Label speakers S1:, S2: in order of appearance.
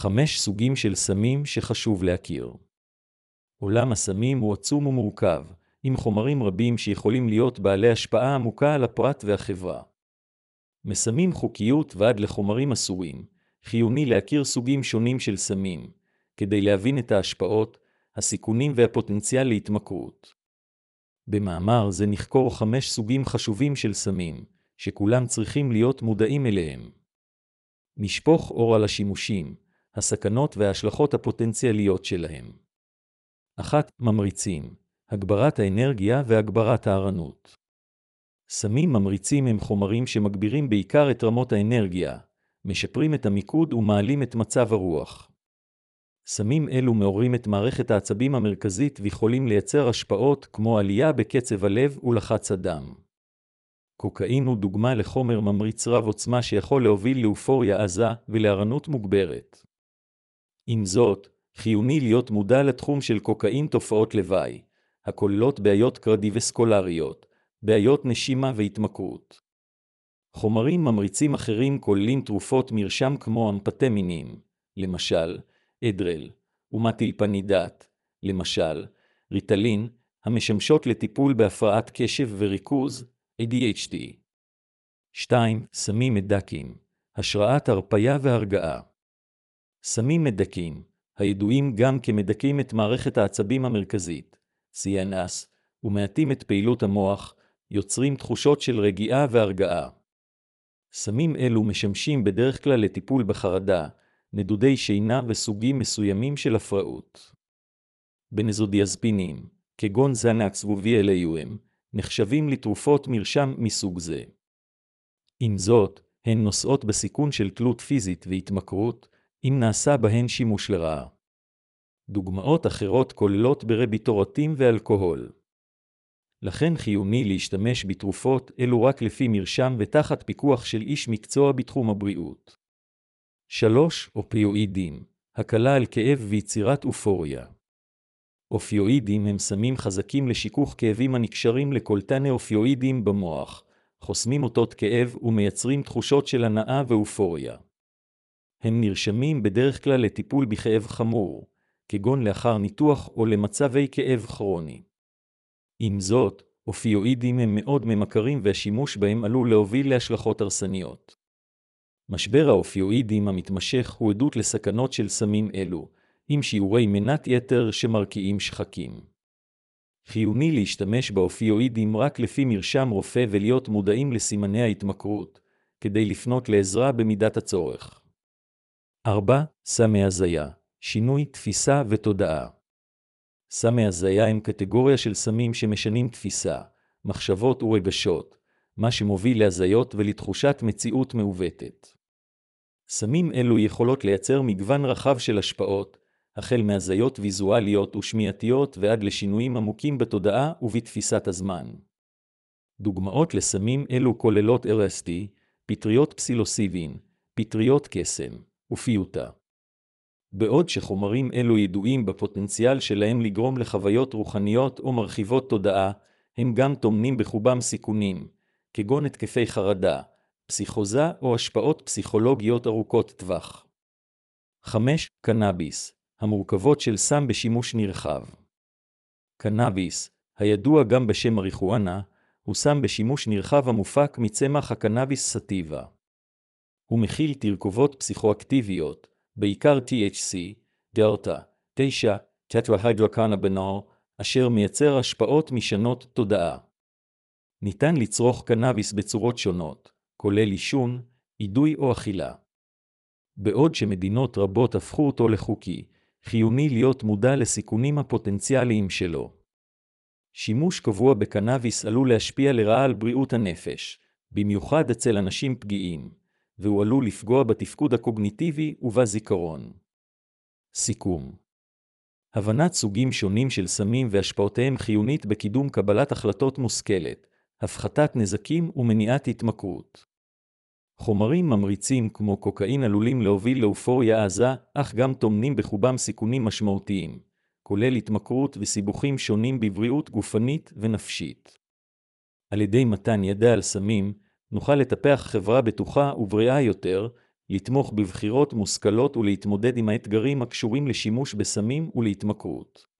S1: 5 סוגים של סמים שחשוב להכיר. עולם הסמים הוא עצום ומורכב, עם חומרים רבים שיכולים להיות בעלי השפעה עמוקה על הפרט והחברה. מסמים חוקיות ועד לחומרים אסורים, חיוני להכיר סוגים שונים של סמים, כדי להבין את ההשפעות, הסיכונים והפוטנציאל להתמכרות. במאמר זה נחקור 5 סוגים חשובים של סמים, שכולם צריכים להיות מודעים אליהם. נשפוך אור על השימושים, הסכנות וההשלכות הפוטנציאליות שלהם. 1. ממריצים, הגברת האנרגיה והגברת הערנות. סמים ממריצים הם חומרים שמגבירים בעיקר את רמות האנרגיה, משפרים את המיקוד ומעלים את מצב הרוח. סמים אלו מעוררים את מערכת העצבים המרכזית ויכולים לייצר השפעות כמו עלייה בקצב הלב ולחץ הדם. קוקאין הוא דוגמה לחומר ממריץ רב עוצמה שיכול להוביל לאופוריה עזה ולערנות מוגברת. עם זאת, חיוני להיות מודע לתחום של קוקאין תופעות לוואי, הכוללות בעיות קרדיווסקולריות, בעיות נשימה והתמכרות. חומרים ממריצים אחרים כוללים תרופות מרשם כמו אמפטמינים, למשל, אדרל, ומתילפנידט, למשל, ריטלין, המשמשות לטיפול בהפרעת קשב וריכוז, ADHD. 2. סמים מדכאים, השראת הרפיה והרגעה. סמים מדכאים, הידועים גם כמדכאים את מערכת העצבים המרכזית, CNS, ומעטים את פעילות המוח, יוצרים תחושות של רגיעה והרגעה. סמים אלו משמשים בדרך כלל לטיפול בחרדה, נדודי שינה וסוגים מסוימים של הפרעות. בנזודיאזפינים, כגון זנקס ו-VLAUM, נחשבים לתרופות מרשם מסוג זה. עם זאת, הן נושאות בסיכון של תלות פיזית והתמכרות, אם נעשה בהן שימוש לרעה. דוגמאות אחרות כוללות ברביטורטים ואלכוהול. לכן חיוני להשתמש בתרופות אלו רק לפי מרשם ותחת פיקוח של איש מקצוע בתחום הבריאות. 3. אופיואידים, הקלה על כאב ויצירת אופוריה. אופיואידים הם סמים חזקים לשיכוך כאבים הנקשרים לקולטני אופיואידים במוח, חוסמים אותות כאב ומייצרים תחושות של הנאה ואופוריה. הם נרשמים בדרך כלל לטיפול בכאב חמור, כגון לאחר ניתוח או למצבי כאב כרוני. עם זאת, אופיואידים הם מאוד ממכרים והשימוש בהם עלול להוביל להשלכות הרסניות. משבר האופיואידים המתמשך הוא עדות לסכנות של סמים אלו, עם שיעורי מנת יתר שמרקיעים שחקים. חיוני להשתמש באופיואידים רק לפי מרשם רופא ולהיות מודעים לסימני ההתמכרות, כדי לפנות לעזרה במידת הצורך. 4. סמי הזיה, שינוי תפיסה ותודעה. סמי הזיה הם קטגוריה של סמים שמשנים תפיסה, מחשבות ורגשות, מה שמוביל להזיות ולתחושת מציאות מעוותת. סמים אלו יכולות לייצר מגוון רחב של השפעות, החל מהזיות ויזואליות ושמיעתיות ועד לשינויים עמוקים בתודעה ובתפיסת הזמן. דוגמאות לסמים אלו כוללות LSD, פטריות פסילוסיבין, פטריות קסם ופיוטה. בעוד שחומרים אלו ידועים בפוטנציאל שלהם לגרום לחוויות רוחניות או מרחיבות תודעה, הם גם טומנים בחובם סיכונים, כגון התקפי חרדה, פסיכוזה או השפעות פסיכולוגיות ארוכות טווח. 5. קנאביס, המורכבות של סם בשימוש נרחב. קנאביס, הידוע גם בשם מריחואנה, הוא סם בשימוש נרחב המופק מצמח הקנאביס סטיבה. הוא מכיל תרכובות פסיכואקטיביות, בעיקר THC, דלטה, 9, טטרהידרוקנבינול, אשר מייצר השפעות משנות תודעה. ניתן לצרוך קנאביס בצורות שונות, כולל עישון, אידוי או אכילה. בעוד שמדינות רבות הפכו אותו לחוקי, חיוני להיות מודע לסיכונים הפוטנציאליים שלו. שימוש קבוע בקנאביס עלול להשפיע לרעה על בריאות הנפש, במיוחד אצל אנשים פגיעים, והוא עלול לפגוע בתפקוד הקוגניטיבי ובזיכרון. סיכום. הבנת סוגים שונים של סמים והשפעותיהם חיונית בקידום קבלת החלטות מושכלת, הפחתת נזקים ומניעת התמכרות. חומרים ממריצים כמו קוקאין עלולים להוביל לאופוריה עזה, אך גם טומנים בחובם סיכונים משמעותיים, כולל התמכרות וסיבוכים שונים בבריאות גופנית ונפשית. על ידי מתן ידע על סמים, נוכל לטפח חברה בטוחה ובריאה יותר, לתמוך בבחירות מושכלות ולהתמודד עם האתגרים הקשורים לשימוש בסמים ולהתמכרות.